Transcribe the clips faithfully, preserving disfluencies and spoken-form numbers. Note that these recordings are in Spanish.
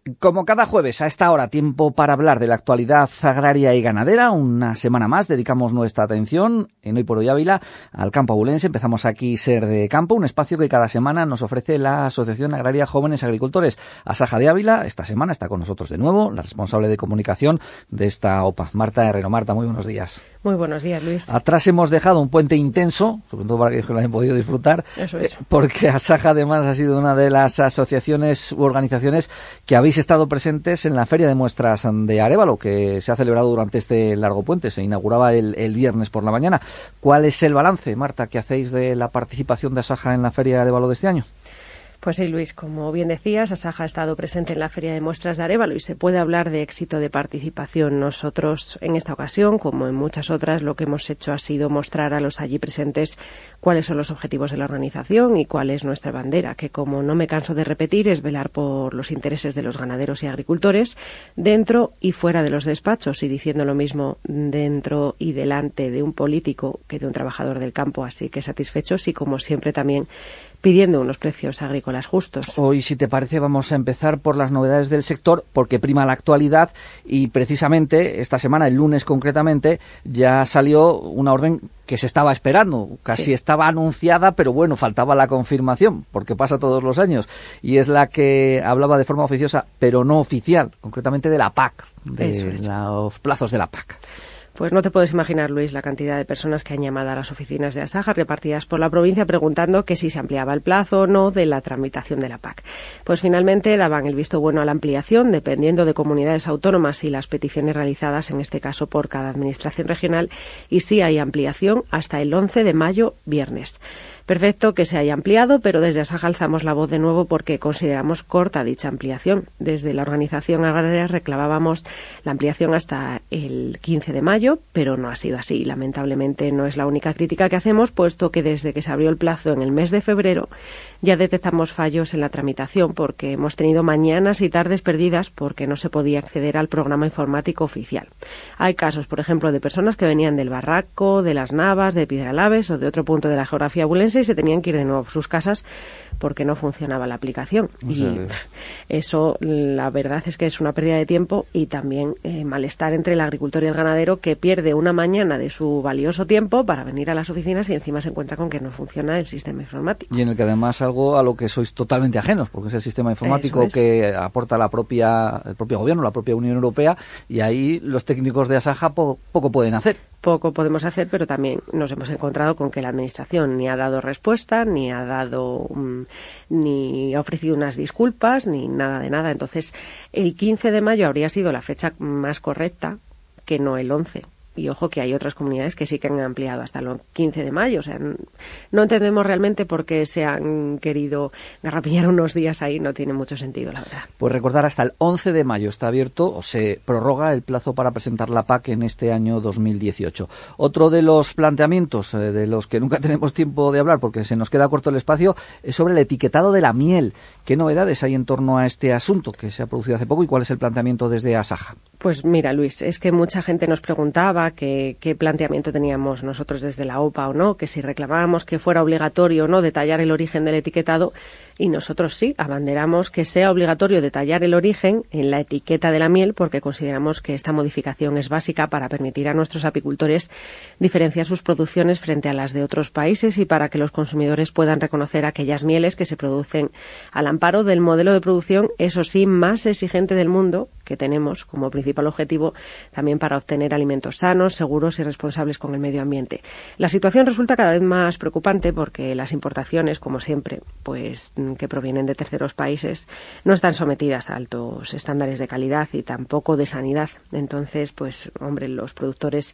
Como cada jueves a esta hora, tiempo para hablar de la actualidad agraria y ganadera. Una semana más dedicamos nuestra atención en Hoy por Hoy Ávila al campo abulense. Empezamos aquí Ser de Campo, un espacio que cada semana nos ofrece la Asociación Agraria Jóvenes Agricultores. Asaja de Ávila, esta semana está con nosotros de nuevo la responsable de comunicación de esta O P A, Marta Herrero. Marta, muy buenos días. Muy buenos días, Luis. Atrás hemos dejado un puente intenso, sobre todo para que lo hayan podido disfrutar. Eso es. Eh, porque Asaja además ha sido una de las asociaciones u organizaciones que habéis estado presentes en la Feria de Muestras de Arévalo, que se ha celebrado durante este largo puente. Se inauguraba el, el viernes por la mañana. ¿Cuál es el balance, Marta, que hacéis de la participación de Asaja en la Feria de Arévalo de este año? Pues sí, Luis, como bien decías, Asaja ha estado presente en la Feria de Muestras de Arévalo y se puede hablar de éxito de participación. Nosotros, en esta ocasión, como en muchas otras, lo que hemos hecho ha sido mostrar a los allí presentes cuáles son los objetivos de la organización y cuál es nuestra bandera, que, como no me canso de repetir, es velar por los intereses de los ganaderos y agricultores dentro y fuera de los despachos, y diciendo lo mismo dentro y delante de un político que de un trabajador del campo. Así que satisfechos y, como siempre, también pidiendo unos precios agrícolas justos. Hoy, si te parece, vamos a empezar por las novedades del sector, porque prima la actualidad, y precisamente esta semana, el lunes concretamente, ya salió una orden que se estaba esperando, casi sí. Estaba anunciada, pero bueno, faltaba la confirmación, porque pasa todos los años, y es la que hablaba de forma oficiosa, pero no oficial, concretamente de la P A C, de es. los plazos de la P A C. Pues no te puedes imaginar, Luis, la cantidad de personas que han llamado a las oficinas de Asaja repartidas por la provincia preguntando que si se ampliaba el plazo o no de la tramitación de la P A C. Pues finalmente daban el visto bueno a la ampliación, dependiendo de comunidades autónomas y las peticiones realizadas, en este caso por cada administración regional, y sí hay ampliación hasta el once de mayo, viernes. Perfecto que se haya ampliado, pero desde Asaja alzamos la voz de nuevo porque consideramos corta dicha ampliación. Desde la organización agraria reclamábamos la ampliación hasta el quince de mayo, pero no ha sido así. Lamentablemente no es la única crítica que hacemos, puesto que desde que se abrió el plazo en el mes de febrero ya detectamos fallos en la tramitación, porque hemos tenido mañanas y tardes perdidas porque no se podía acceder al programa informático oficial. Hay casos, por ejemplo, de personas que venían del Barraco, de Las Navas, de Piedralaves o de otro punto de la geografía abulense y se tenían que ir de nuevo a sus casas porque no funcionaba la aplicación. O sea, y eso, la verdad es que es una pérdida de tiempo y también eh, malestar entre el agricultor y el ganadero, que pierde una mañana de su valioso tiempo para venir a las oficinas y encima se encuentra con que no funciona el sistema informático. Y en el que además algo a lo que sois totalmente ajenos, porque es el sistema informático es. que aporta la propia, el propio gobierno, la propia Unión Europea, y ahí los técnicos de Asaja po- poco pueden hacer. Poco podemos hacer, pero también nos hemos encontrado con que la Administración ni ha dado respuesta, ni ha dado, um, ni ha ofrecido unas disculpas, ni nada de nada. Entonces, el quince de mayo habría sido la fecha más correcta que no el once. Y ojo que hay otras comunidades que sí que han ampliado hasta el quince de mayo. O sea, no entendemos realmente por qué se han querido garrapillar unos días ahí. No tiene mucho sentido, la verdad. Pues recordar, hasta el once de mayo está abierto o se prorroga el plazo para presentar la P A C en este año dos mil dieciocho. Otro de los planteamientos eh, de los que nunca tenemos tiempo de hablar porque se nos queda corto el espacio es sobre el etiquetado de la miel. ¿Qué novedades hay en torno a este asunto que se ha producido hace poco y cuál es el planteamiento desde Asaja? Pues mira, Luis, es que mucha gente nos preguntaba que, qué planteamiento teníamos nosotros desde la O P A o no, que si reclamábamos que fuera obligatorio o no detallar el origen del etiquetado, y nosotros sí, abanderamos que sea obligatorio detallar el origen en la etiqueta de la miel, porque consideramos que esta modificación es básica para permitir a nuestros apicultores diferenciar sus producciones frente a las de otros países y para que los consumidores puedan reconocer aquellas mieles que se producen al amparo del modelo de producción, eso sí, más exigente del mundo, que tenemos como principal objetivo también para obtener alimentos sanos, seguros y responsables con el medio ambiente. La situación resulta cada vez más preocupante porque las importaciones, como siempre, pues que provienen de terceros países, no están sometidas a altos estándares de calidad y tampoco de sanidad. Entonces, pues, hombre, los productores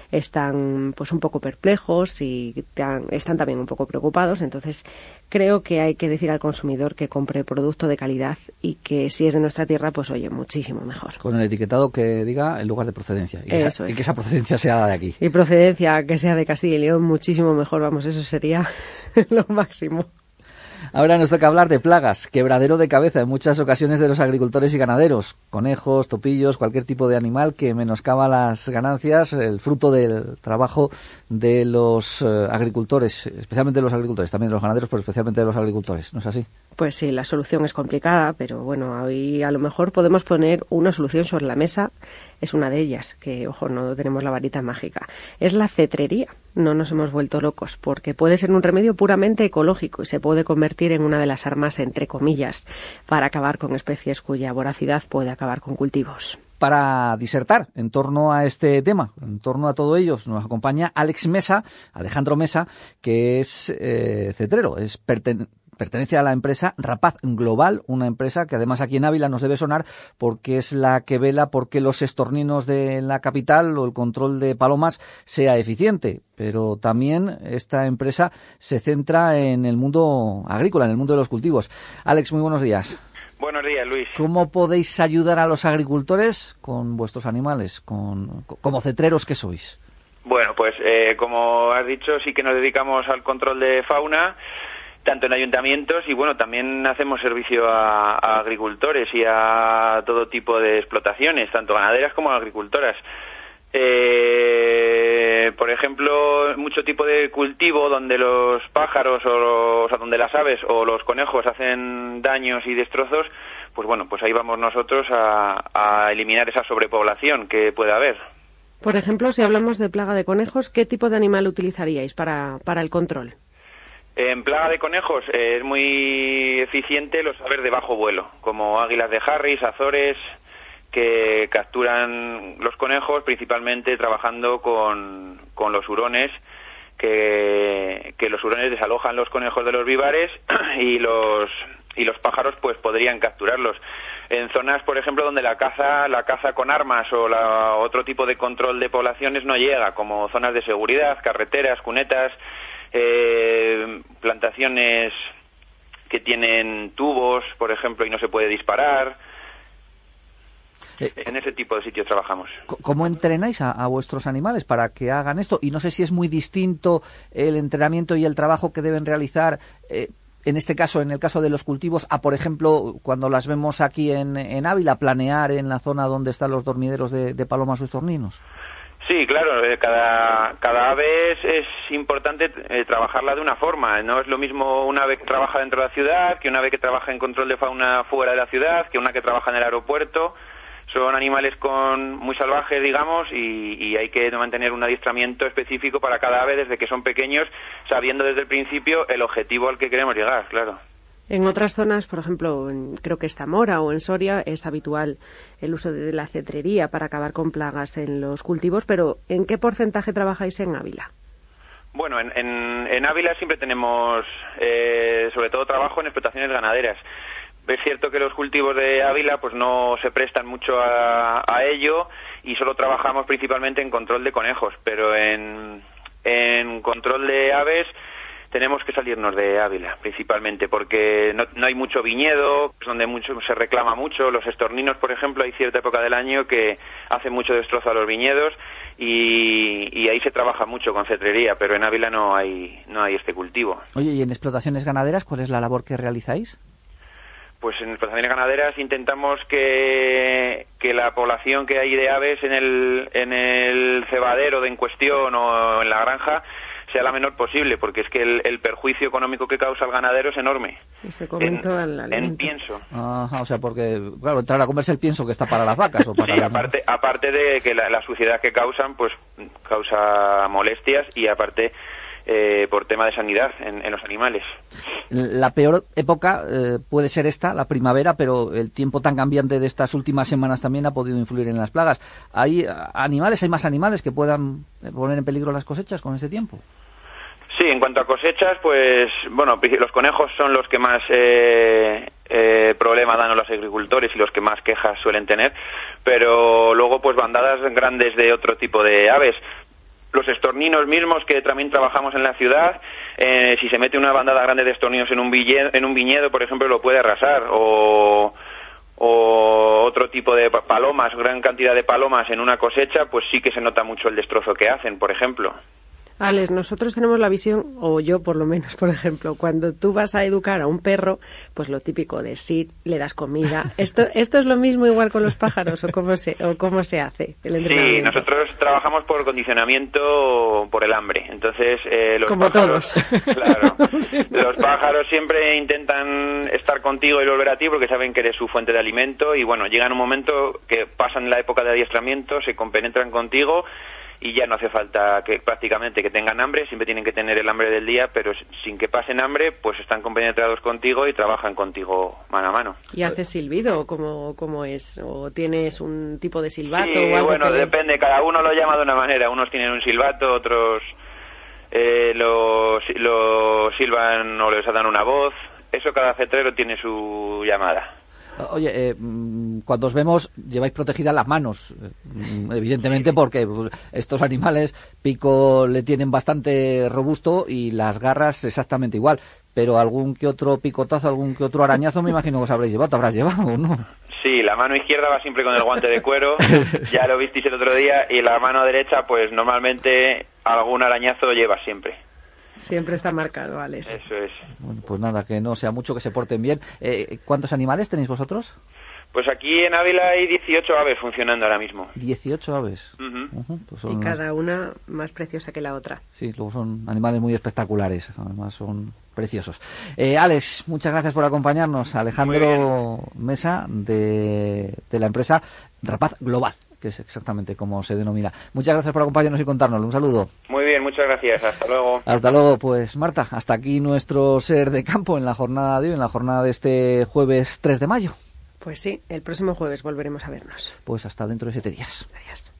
están pues un poco perplejos y están también un poco preocupados. Entonces, creo que hay que decir al consumidor que compre producto de calidad y que si es de nuestra tierra, pues oye, muchísimo mejor. Con el etiquetado que diga el lugar de procedencia y, esa, eso es. y que esa procedencia sea de aquí. Y procedencia que sea de Castilla y León, muchísimo mejor, vamos, eso sería lo máximo. Ahora nos toca hablar de plagas, quebradero de cabeza en muchas ocasiones de los agricultores y ganaderos. Conejos, topillos, cualquier tipo de animal que menoscaba las ganancias, el fruto del trabajo de los eh, agricultores, especialmente de los agricultores, también de los ganaderos, pero especialmente de los agricultores, ¿no es así? Pues sí, la solución es complicada, pero bueno, hoy a lo mejor podemos poner una solución sobre la mesa. Es una de ellas, que, ojo, no tenemos la varita mágica. Es la cetrería. No nos hemos vuelto locos, porque puede ser un remedio puramente ecológico y se puede convertir en una de las armas, entre comillas, para acabar con especies cuya voracidad puede acabar con cultivos. Para disertar en torno a este tema, en torno a todo ello, nos acompaña Alex Mesa, Alejandro Mesa, que es eh, cetrero, es perteneciente. Pertenece a la empresa Rapaz Global, una empresa que además aquí en Ávila nos debe sonar porque es la que vela porque los estorninos de la capital o el control de palomas sea eficiente. Pero también esta empresa se centra en el mundo agrícola, en el mundo de los cultivos. Alex, muy buenos días. Buenos días, Luis. ¿Cómo podéis ayudar a los agricultores con vuestros animales, con, como cetreros que sois? Bueno, pues eh, como has dicho, sí que nos dedicamos al control de fauna, tanto en ayuntamientos y bueno, también hacemos servicio a, a agricultores y a todo tipo de explotaciones, tanto ganaderas como agricultoras. Eh, por ejemplo, mucho tipo de cultivo donde los pájaros o, los, o sea, donde las aves o los conejos hacen daños y destrozos, pues bueno, pues ahí vamos nosotros a, a eliminar esa sobrepoblación que puede haber. Por ejemplo, si hablamos de plaga de conejos, ¿qué tipo de animal utilizaríais para, para el control? En plaga de conejos eh, es muy eficiente los aves de bajo vuelo, como águilas de Harris, Azores, que capturan los conejos principalmente trabajando con, con los hurones, que, que los hurones desalojan los conejos de los vivares y los y los pájaros pues podrían capturarlos. En zonas, por ejemplo, donde la caza la caza con armas o la, otro tipo de control de poblaciones no llega, como zonas de seguridad, carreteras, cunetas, Eh, plantaciones que tienen tubos, por ejemplo, y no se puede disparar. Eh, en ese tipo de sitios trabajamos. ¿Cómo entrenáis a, a vuestros animales para que hagan esto? Y no sé si es muy distinto el entrenamiento y el trabajo que deben realizar, eh, en este caso, en el caso de los cultivos, a, por ejemplo, cuando las vemos aquí en, en Ávila, planear en la zona donde están los dormideros de, de palomas o estorninos. Sí, claro, cada, cada ave es, es importante eh, trabajarla de una forma. No es lo mismo una ave que trabaja dentro de la ciudad, que una ave que trabaja en control de fauna fuera de la ciudad, que una que trabaja en el aeropuerto. Son animales con muy salvajes, digamos, y, y hay que mantener un adiestramiento específico para cada ave desde que son pequeños, sabiendo desde el principio el objetivo al que queremos llegar, claro. En otras zonas, por ejemplo, en, creo que en Zamora o en Soria, es habitual el uso de la cetrería para acabar con plagas en los cultivos, pero ¿en qué porcentaje trabajáis en Ávila? Bueno, en, en, en Ávila siempre tenemos, eh, sobre todo, trabajo en explotaciones ganaderas. Es cierto que los cultivos de Ávila pues no se prestan mucho a, a ello y solo trabajamos principalmente en control de conejos, pero en, en control de aves tenemos que salirnos de Ávila, principalmente, porque no, no hay mucho viñedo, es donde mucho se reclama mucho. Los estorninos, por ejemplo, hay cierta época del año que hacen mucho destrozo a los viñedos y, y ahí se trabaja mucho con cetrería, pero en Ávila no hay, no hay este cultivo. Oye, ¿y en explotaciones ganaderas cuál es la labor que realizáis? Pues en explotaciones ganaderas intentamos que, que la población que hay de aves en el, en el cebadero de en cuestión o en la granja sea la menor posible, porque es que el, el perjuicio económico que causa el ganadero es enorme. Y se comenta en, el en pienso. Ajá, o sea, porque, claro, entrar a comerse el pienso que está para las vacas o para sí, la... aparte, aparte de que la, la suciedad que causan, pues causa molestias y aparte eh, por tema de sanidad en, en los animales. La peor época eh, puede ser esta, la primavera, pero el tiempo tan cambiante de estas últimas semanas también ha podido influir en las plagas. ¿Hay animales, hay más animales que puedan poner en peligro las cosechas con este tiempo? Sí, en cuanto a cosechas, pues, bueno, los conejos son los que más eh, eh, problema dan a los agricultores y los que más quejas suelen tener, pero luego, pues, bandadas grandes de otro tipo de aves. Los estorninos mismos, que también trabajamos en la ciudad, eh, si se mete una bandada grande de estorninos en un viñedo, en un viñedo, por ejemplo, lo puede arrasar, o... o otro tipo de palomas, gran cantidad de palomas en una cosecha, pues sí que se nota mucho el destrozo que hacen, por ejemplo. Alex, nosotros tenemos la visión, o yo por lo menos, por ejemplo, cuando tú vas a educar a un perro, pues lo típico de sí, le das comida. ¿Esto esto es lo mismo igual con los pájaros o cómo se o cómo se hace el entrenamiento? Sí, nosotros trabajamos por condicionamiento por el hambre. Entonces, eh, los Como pájaros, todos. Claro, los pájaros siempre intentan estar contigo y volver a ti porque saben que eres su fuente de alimento y bueno, llegan un momento que pasan la época de adiestramiento, se compenetran contigo y ya no hace falta que prácticamente que tengan hambre, siempre tienen que tener el hambre del día, pero sin que pasen hambre, pues están compenetrados contigo y trabajan contigo mano a mano. ¿Y haces silbido o cómo, cómo es? ¿O tienes un tipo de silbato Sí, o algo? bueno, que... depende, cada uno lo llama de una manera, unos tienen un silbato, otros eh, lo, lo silban o les dan una voz, eso cada cetrero tiene su llamada. Oye, eh, cuando os vemos lleváis protegidas las manos, evidentemente porque estos animales pico le tienen bastante robusto y las garras exactamente igual, pero algún que otro picotazo, algún que otro arañazo me imagino que os habréis llevado, te habrás llevado, ¿no? Sí, la mano izquierda va siempre con el guante de cuero, ya lo visteis el otro día, y la mano derecha pues normalmente algún arañazo lleva siempre. Siempre está marcado, Alex. Eso es. Bueno, pues nada, que no sea mucho, que se porten bien. Eh, ¿Cuántos animales tenéis vosotros? Pues aquí en Ávila hay dieciocho aves funcionando ahora mismo. dieciocho aves. Uh-huh. Uh-huh, pues son y unas... cada una más preciosa que la otra. Sí, luego son animales muy espectaculares, además son preciosos. Eh, Alex, muchas gracias por acompañarnos. Alejandro Mesa, de, de la empresa Rapaz Global, que es exactamente como se denomina. Muchas gracias por acompañarnos y contárnoslo. Un saludo. Muy bien, muchas gracias. Hasta luego. Hasta luego. Pues Marta, hasta aquí nuestro Ser de Campo en la jornada de hoy, en la jornada de este jueves tres de mayo. Pues sí, el próximo jueves volveremos a vernos. Pues hasta dentro de siete días. Adiós.